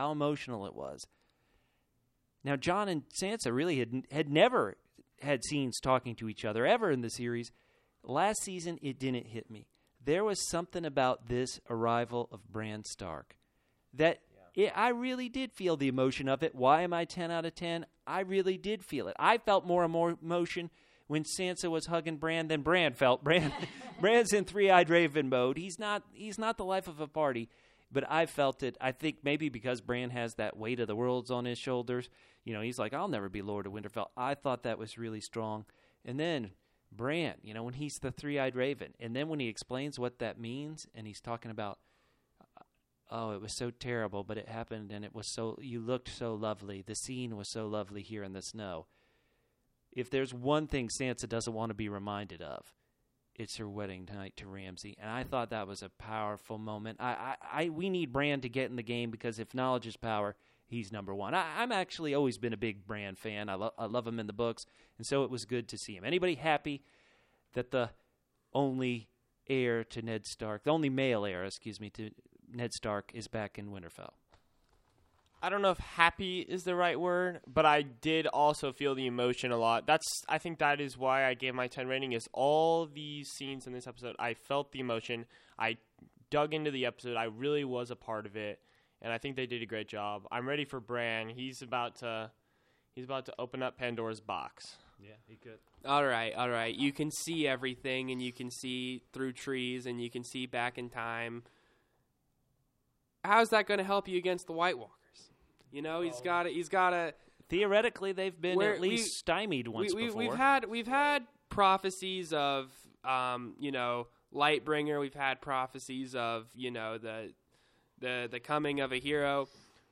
Now, Jon and Sansa really had never had scenes talking to each other ever in the series. Last season, it didn't hit me. There was something about this arrival of Bran Stark that I really did feel the emotion of it. Why am I 10 out of 10? I really did feel it. I felt more and more emotion when Sansa was hugging Bran than Bran felt. Bran's in three-eyed raven mode. He's not the life of a party, but I felt it. I think maybe because Bran has that weight of the worlds on his shoulders. He's like, I'll never be Lord of Winterfell. I thought that was really strong. And then Bran, when he's the three-eyed raven, and then when he explains what that means, and he's talking about, oh, it was so terrible, but it happened, and you looked so lovely. The scene was so lovely here in the snow. If there's one thing Sansa doesn't want to be reminded of, it's her wedding night to Ramsay, and I thought that was a powerful moment. We need Bran to get in the game, because if knowledge is power, he's number one. I'm actually always been a big Bran fan. I love him in the books, and so it was good to see him. Anybody happy that the only heir to Ned Stark, the only male heir, to Ned Stark is back in Winterfell? I don't know if happy is the right word, but I did also feel the emotion a lot. I think that is why I gave my 10 rating, is all these scenes in this episode. I felt the emotion. I dug into the episode. I really was a part of it, and I think they did a great job. I'm ready for Bran. He's about to open up Pandora's box. Yeah, he could. All right. You can see everything, and you can see through trees, and you can see back in time. How's that going to help you against the White Walkers? He's got to. Theoretically, they've been at least stymied once before. We've had prophecies of, Lightbringer. We've had prophecies of, the coming of a hero.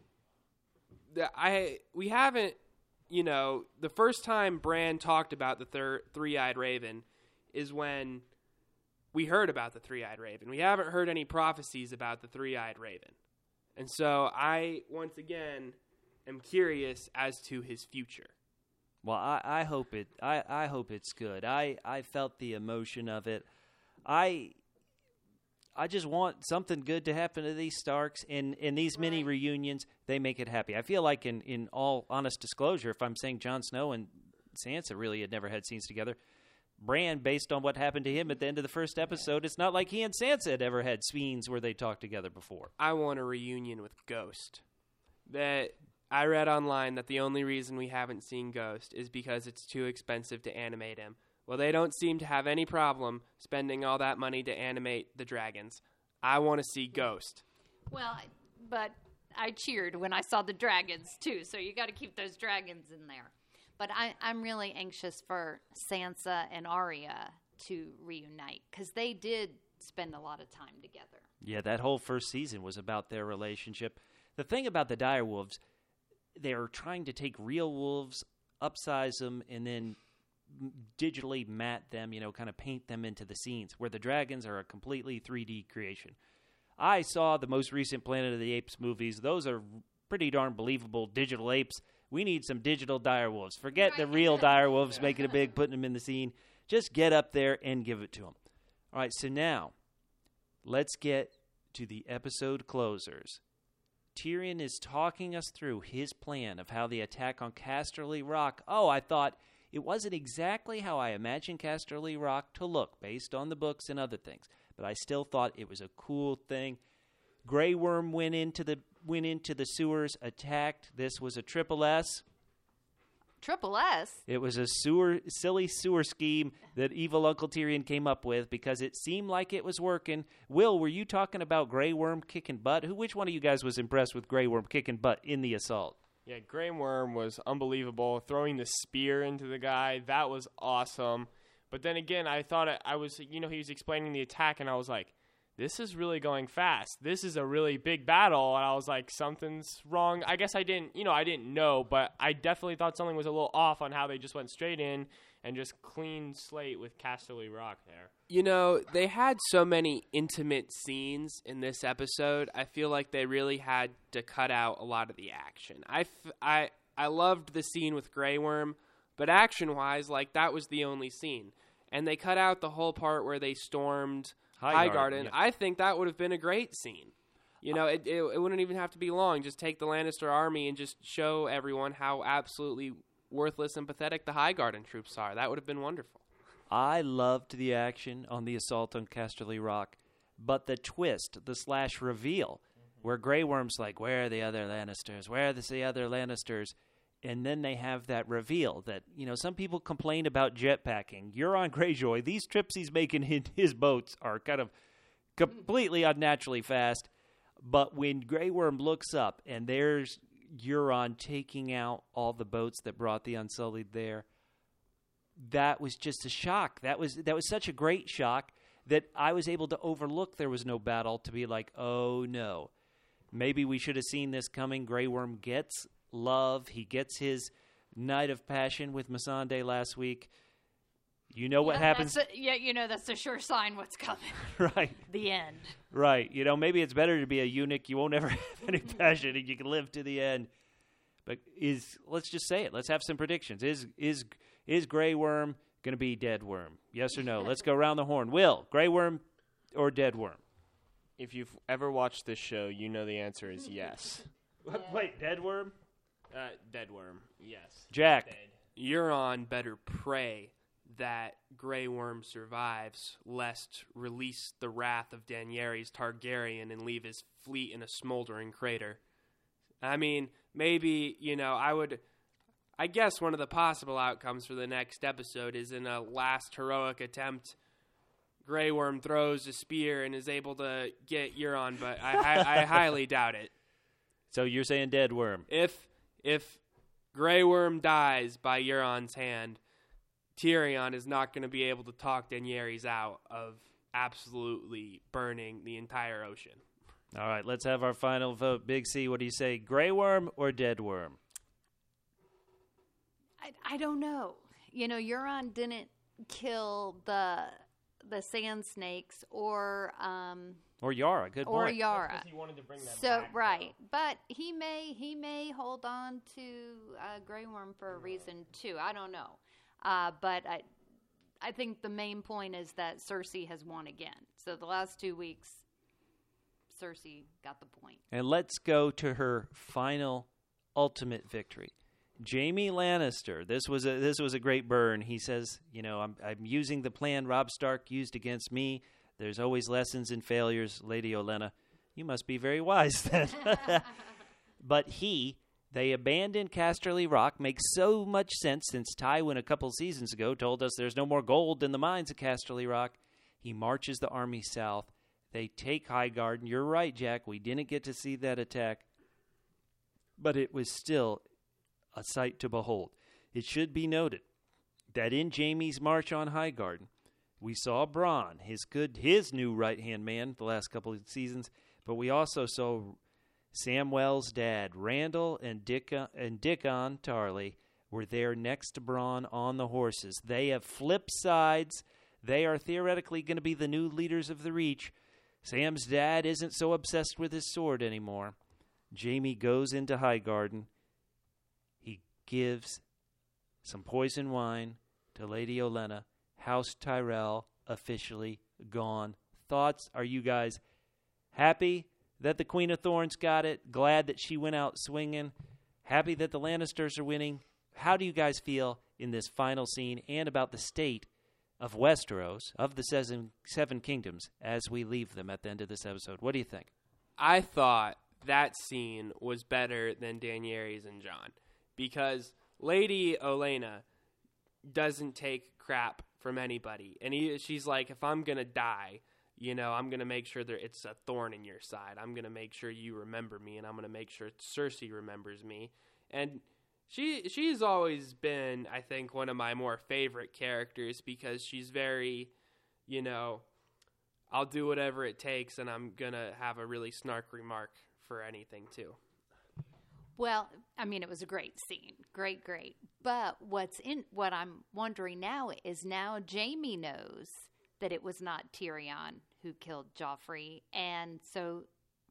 We haven't. The first time Bran talked about the three-eyed raven is when we heard about the three-eyed raven. We haven't heard any prophecies about the three-eyed raven. And so I, once again, am curious as to his future. Well, I hope it's good. I felt the emotion of it. I just want something good to happen to these Starks. In these mini reunions, they make it happy. I feel like, in all honest disclosure, if I'm saying Jon Snow and Sansa really had never had scenes together, Bran, based on what happened to him at the end of the first episode, it's not like he and Sansa had ever had scenes where they talked together before. I want a reunion with Ghost. That I read online that the only reason we haven't seen Ghost is because it's too expensive to animate him. Well, they don't seem to have any problem spending all that money to animate the dragons. I want to see Ghost. Well, but I cheered when I saw the dragons, too, so you got to keep those dragons in there. But I'm really anxious for Sansa and Arya to reunite, because they did spend a lot of time together. Yeah, that whole first season was about their relationship. The thing about the direwolves, they're trying to take real wolves, upsize them, and then digitally matte them, kind of paint them into the scenes, where the dragons are a completely 3D creation. I saw the most recent Planet of the Apes movies. Those are pretty darn believable digital apes. We need some digital direwolves. Forget the real direwolves making it big, putting them in the scene. Just get up there and give it to them. All right, so now let's get to the episode closers. Tyrion is talking us through his plan of how the attack on Casterly Rock. Oh, I thought it wasn't exactly how I imagined Casterly Rock to look based on the books and other things, but I still thought it was a cool thing. Grey Worm went into the sewers, attacked. This was a triple S. Triple S? It was a silly sewer scheme that evil Uncle Tyrion came up with because it seemed like it was working. Will, were you talking about Grey Worm kicking butt? Which one of you guys was impressed with Grey Worm kicking butt in the assault? Yeah, Grey Worm was unbelievable. Throwing the spear into the guy, that was awesome. But then again, I thought he was explaining the attack, and I was like, this is really going fast. This is a really big battle. And I was like, something's wrong. I guess I didn't know, but I definitely thought something was a little off on how they just went straight in and just clean slate with Casterly Rock there. They had so many intimate scenes in this episode. I feel like they really had to cut out a lot of the action. I loved the scene with Grey Worm, but action-wise, that was the only scene. And they cut out the whole part where they stormed Highgarden. Yeah. I think that would have been a great scene. It wouldn't even have to be long. Just take the Lannister army and just show everyone how absolutely worthless and pathetic the Highgarden troops are. That would have been wonderful. I loved the action on the assault on Casterly Rock, but the twist, the / reveal, where Grey Worm's like, where are the other Lannisters? Where are the other Lannisters? And then they have that reveal that, some people complain about jetpacking. Euron Greyjoy, these trips he's making in his boats are kind of completely unnaturally fast. But when Grey Worm looks up and there's Euron taking out all the boats that brought the Unsullied there, that was just a shock. That was such a great shock that I was able to overlook there was no battle to be like, oh no. Maybe we should have seen this coming. Grey Worm gets love. He gets his Night of Passion with Missandei last week. You know what happens? That's a sure sign what's coming. Right. The end. Right. Maybe it's better to be a eunuch. You won't ever have any passion and you can live to the end. But let's just say it. Let's have some predictions. Is Grey Worm going to be Dead Worm? Yes or no? Let's go around the horn. Will, Grey Worm or Dead Worm? If you've ever watched this show, you know the answer is yes. Wait, Dead Worm? Dead Worm, yes. Jack. Dead. Euron better pray that Grey Worm survives, lest release the wrath of Daenerys Targaryen and leave his fleet in a smoldering crater. I mean, maybe, I guess one of the possible outcomes for the next episode is in a last heroic attempt, Grey Worm throws a spear and is able to get Euron, but I highly doubt it. So you're saying Dead Worm? If Grey Worm dies by Euron's hand, Tyrion is not going to be able to talk Daenerys out of absolutely burning the entire ocean. All right, let's have our final vote. Big C, what do you say, Grey Worm or Dead Worm? I don't know. Euron didn't kill the sand snakes or Yara. Good point. Or Yara. He wanted to bring them So back, right, but he may hold on to Grey Worm for a reason too. I don't know, but I think the main point is that Cersei has won again. So the last 2 weeks, Cersei got the point. And let's go to her final ultimate victory. Jaime Lannister. This was a great burn. He says, I'm using the plan Robb Stark used against me. There's always lessons in failures, Lady Olenna. You must be very wise then. But he They abandoned Casterly Rock. Makes so much sense since Tywin a couple seasons ago told us there's no more gold in the mines of Casterly Rock. He marches the army south. They take Highgarden. You're right, Jack. We didn't get to see that attack, but it was still a sight to behold. It should be noted that in Jaime's march on Highgarden, we saw Bronn, his new right-hand man the last couple of seasons, but we also saw Samwell's dad, Randall, and Dickon Tarly were there next to Bronn on the horses. They have flipped sides. They are theoretically going to be the new leaders of the Reach. Sam's dad isn't so obsessed with his sword anymore. Jaime goes into Highgarden. He gives some poison wine to Lady Olenna. House Tyrell officially gone. Thoughts? Are you guys happy that the Queen of Thorns got it? Glad that she went out swinging? Happy that the Lannisters are winning? How do you guys feel in this final scene and about the state of Westeros, of the seven kingdoms, as we leave them at the end of this episode? What do you think? I thought that scene was better than Daenerys and Jon, because Lady Olenna doesn't take crap from anybody. And she's like, if I'm going to die, I'm going to make sure that it's a thorn in your side. I'm going to make sure you remember me, and I'm going to make sure Cersei remembers me. And she's always been, I think, one of my more favorite characters, because she's very, I'll do whatever it takes, and I'm going to have a really snark remark for anything, too. Well, I mean, it was a great scene. Great. But what I'm wondering now is now Jaime knows that it was not Tyrion who killed Joffrey. And so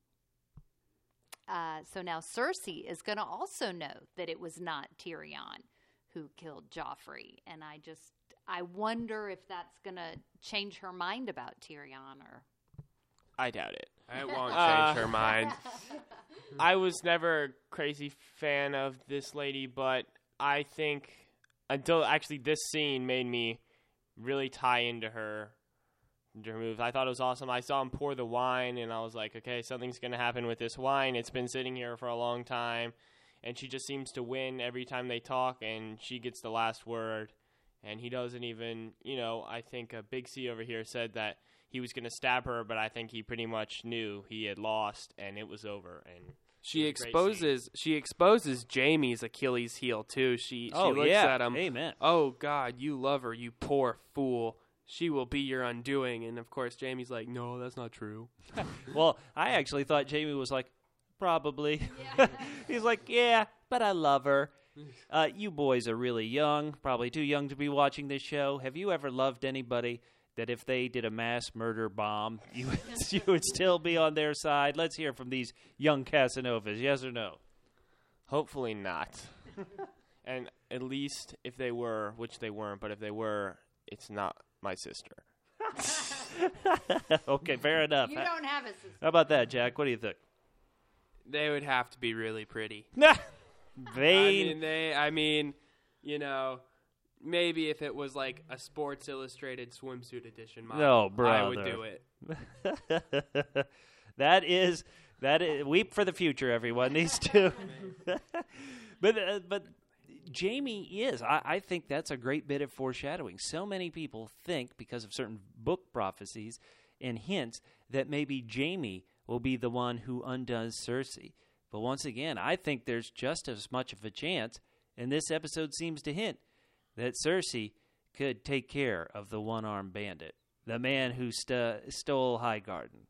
now Cersei is going to also know that it was not Tyrion who killed Joffrey. And I wonder if that's going to change her mind about Tyrion or... I doubt it. It won't change her mind. I was never a crazy fan of this lady, but I think until actually this scene made me really tie into her moves. I thought it was awesome. I saw him pour the wine, and I was like, okay, something's going to happen with this wine. It's been sitting here for a long time, and she just seems to win every time they talk, and she gets the last word, and he doesn't even, I think Big C over here said that he was going to stab her, but I think he pretty much knew he had lost, and it was over. And she exposes Jaime's Achilles heel too. She looks at him. Amen. Oh God, you love her, you poor fool. She will be your undoing. And of course, Jaime's like, no, that's not true. Well, I actually thought Jaime was like, probably. Yeah. He's like, yeah, but I love her. You boys are really young, probably too young to be watching this show. Have you ever loved anybody that if they did a mass murder bomb, you would still be on their side? Let's hear from these young Casanovas, yes or no? Hopefully not. And at least if they were, which they weren't, but if they were, it's not my sister. Okay, fair enough. You don't have a sister. How about that, Jack? What do you think? They would have to be really pretty. Vain. Maybe if it was like a Sports Illustrated swimsuit edition model, no, brother. I would do it. That is weep for the future, everyone. These two. But Jaime is. I think that's a great bit of foreshadowing. So many people think, because of certain book prophecies and hints, that maybe Jaime will be the one who undoes Cersei. But once again, I think there's just as much of a chance, and this episode seems to hint, that Cersei could take care of the one-armed bandit, the man who stole Highgarden.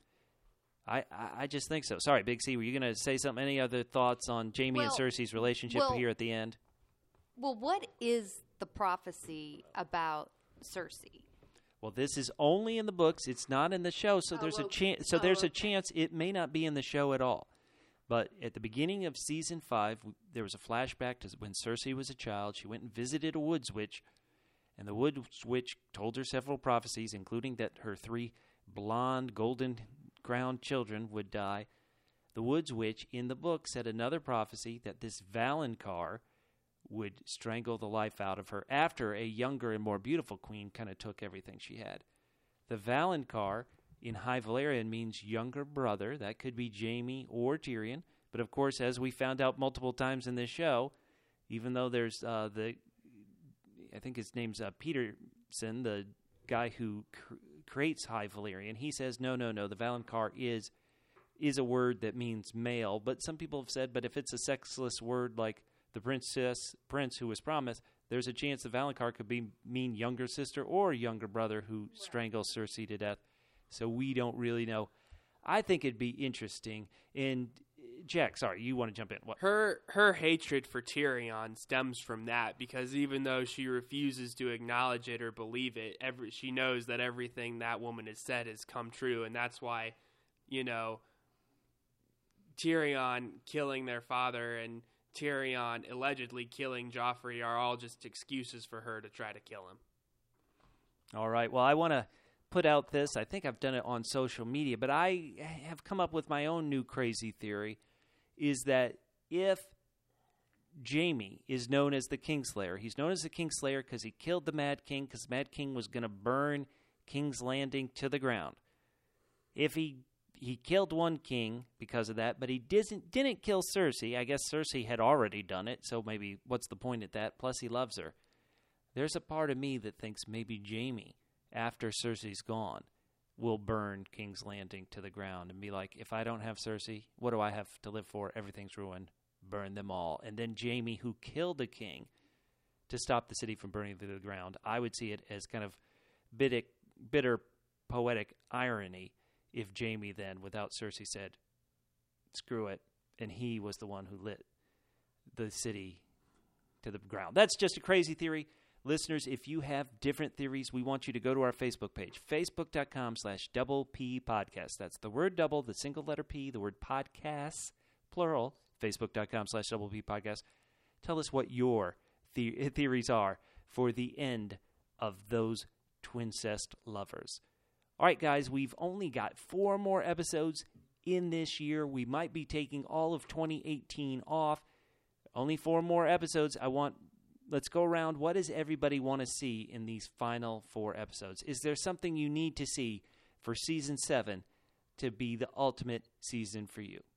I just think so. Sorry, Big C, were you going to say something? Any other thoughts on Jaime and Cersei's relationship here at the end? Well, what is the prophecy about Cersei? Well, this is only in the books. It's not in the show, so there's a chance. So there's a chance it may not be in the show at all. But at the beginning of season 5, there was a flashback to when Cersei was a child. She went and visited a woods witch, and the woods witch told her several prophecies, including that her 3 blonde, golden-crowned children would die. The woods witch in the book said another prophecy that this Valonqar would strangle the life out of her after a younger and more beautiful queen kind of took everything she had. The Valonqar in High Valyrian means younger brother. That could be Jaime or Tyrion. But, of course, as we found out multiple times in this show, even though there's I think his name's Peterson, the guy who creates High Valyrian, he says, no, the Valonqar is a word that means male. But some people have said, but if it's a sexless word like the prince who was promised, there's a chance the Valonqar could mean younger sister or younger brother who strangles Cersei to death. So we don't really know. I think it'd be interesting. And Jack, sorry, you want to jump in. What? Her hatred for Tyrion stems from that, because even though she refuses to acknowledge it or believe it, she knows that everything that woman has said has come true, and that's why, Tyrion killing their father and Tyrion allegedly killing Joffrey are all just excuses for her to try to kill him. All right. Well, I want to put out this. I think I've done it on social media, but I have come up with my own new crazy theory, is that if Jaime is known as the Kingslayer, he's known as the Kingslayer because he killed the Mad King, because Mad King was going to burn King's Landing to the ground. If he killed one king because of that, but he didn't kill Cersei. I guess Cersei had already done it, so maybe what's the point at that? Plus, he loves her. There's a part of me that thinks maybe Jaime, after Cersei's gone, will burn King's Landing to the ground and be like, if I don't have Cersei, what do I have to live for? Everything's ruined. Burn them all. And then Jaime, who killed the king to stop the city from burning to the ground, I would see it as kind of bitter poetic irony if Jaime then, without Cersei, said, screw it, and he was the one who lit the city to the ground. That's just a crazy theory. Listeners, if you have different theories, we want you to go to our Facebook page, facebook.com/double P podcast. That's the word double, the single letter P, the word podcasts, plural, facebook.com/double P podcast. Tell us what your theories are for the end of those twincest lovers. All right, guys, we've only got 4 more episodes in this year. We might be taking all of 2018 off. Only 4 more episodes. Let's go around. What does everybody want to see in these final 4 episodes? Is there something you need to see for Season 7 to be the ultimate season for you?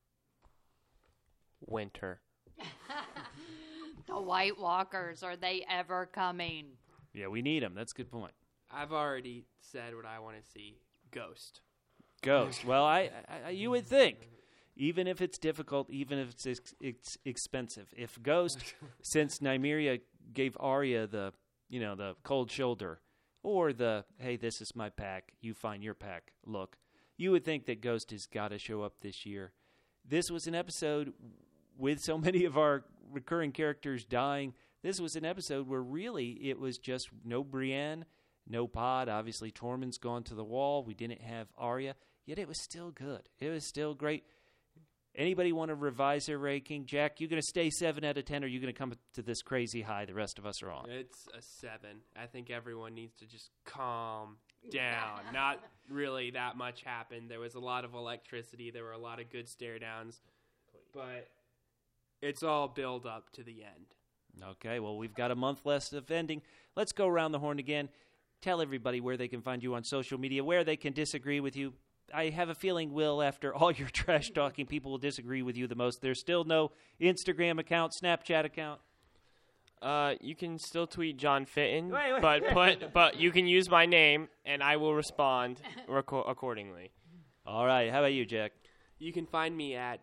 Winter. The White Walkers, are they ever coming? Yeah, we need them. That's a good point. I've already said what I want to see. Ghost. Well, I you would think, even if it's difficult, even if it's expensive, if Ghost, since Nymeria gave Arya the cold shoulder, or the hey, this is my pack, you find your pack look, you would think that Ghost has got to show up this year. This was an episode with so many of our recurring characters dying. This was an episode where really it was just no Brienne, no Pod. Obviously, Tormund's gone to the wall. We didn't have Arya, yet it was still good. It was still great. Anybody want to revise their ranking? Jack, you going to stay 7 out of 10, or are you going to come to this crazy high the rest of us are on? It's a 7. I think everyone needs to just calm down. Not really that much happened. There was a lot of electricity. There were a lot of good stare downs. But it's all build up to the end. Okay, well, we've got a month less of ending. Let's go around the horn again. Tell everybody where they can find you on social media, where they can disagree with you. I have a feeling, Will, after all your trash talking, people will disagree with you the most. There's still no Instagram account, Snapchat account. You can still tweet John Fitton, Wait. but you can use my name, and I will respond accordingly. All right, how about you, Jack? You can find me at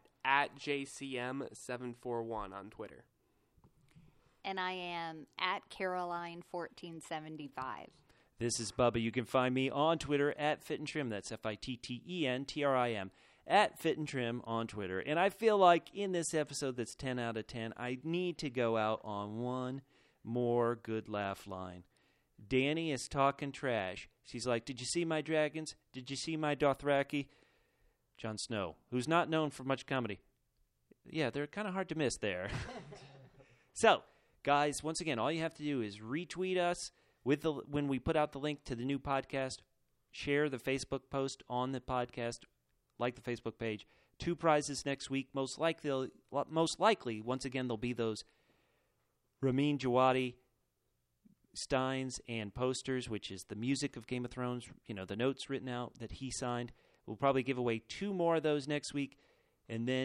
JCM741 on Twitter. And I am at Caroline1475. This is Bubba. You can find me on Twitter at FitandTrim. That's FITTENTRIM. At FitandTrim on Twitter. And I feel like in this episode that's 10 out of 10, I need to go out on one more good laugh line. Dany is talking trash. She's like, did you see my dragons? Did you see my Dothraki? Jon Snow, who's not known for much comedy. Yeah, they're kind of hard to miss there. So, guys, once again, all you have to do is retweet us when we put out the link to the new podcast, share the Facebook post on the podcast, like the Facebook page. 2 prizes next week. Most likely, once again, there'll be those Ramin Djawadi steins and posters, which is the music of Game of Thrones, the notes written out that he signed. We'll probably give away 2 more of those next week, and then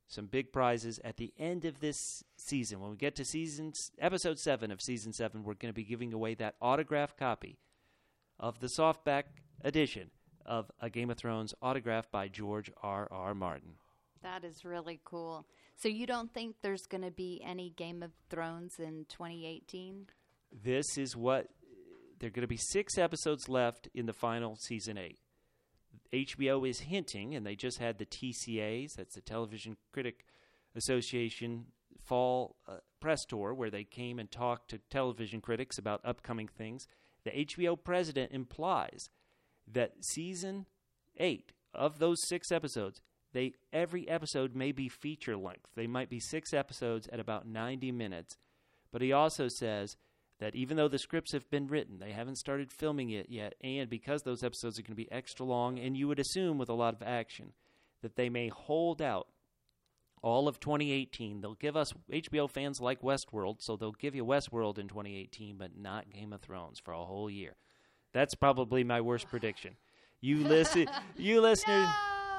some big prizes at the end of this season. When we get to episode 7 of season 7, we're going to be giving away that autographed copy of the softback edition of A Game of Thrones autographed by George R.R. Martin. That is really cool. So you don't think there's going to be any Game of Thrones in 2018? This is what... There are going to be 6 episodes left in the final season 8. HBO is hinting, and they just had the TCAs, that's the Television Critic Association fall press tour, where they came and talked to television critics about upcoming things. The HBO president implies that season 8 of those 6 episodes, every episode may be feature length. They might be 6 episodes at about 90 minutes. But he also says that even though the scripts have been written, they haven't started filming it yet, and because those episodes are going to be extra long, and you would assume with a lot of action, that they may hold out all of 2018. They'll give us, HBO fans like Westworld, so they'll give you Westworld in 2018, but not Game of Thrones for a whole year. That's probably my worst prediction. You listeners... No!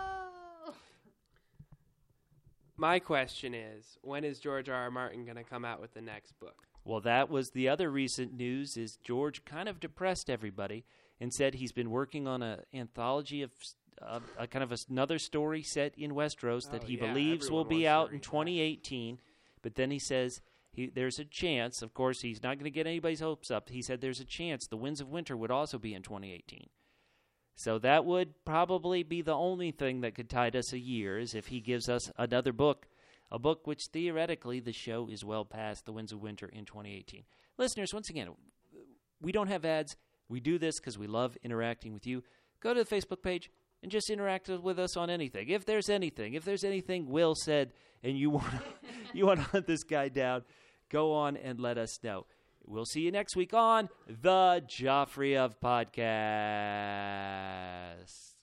My question is, when is George R.R. Martin going to come out with the next book? Well, that was the other recent news, is George kind of depressed everybody and said he's been working on an anthology of a kind of another story set in Westeros that he believes will be out in 2018. But then he says there's a chance, of course, he's not going to get anybody's hopes up. He said there's a chance The Winds of Winter would also be in 2018. So that would probably be the only thing that could tide us a year, is if he gives us another book. A book which, theoretically, the show is well past The Winds of Winter in 2018. Listeners, once again, we don't have ads. We do this because we love interacting with you. Go to the Facebook page and just interact with us on anything. If there's anything Will said and you want to hunt this guy down, go on and let us know. We'll see you next week on the Joffrey of Podcasts.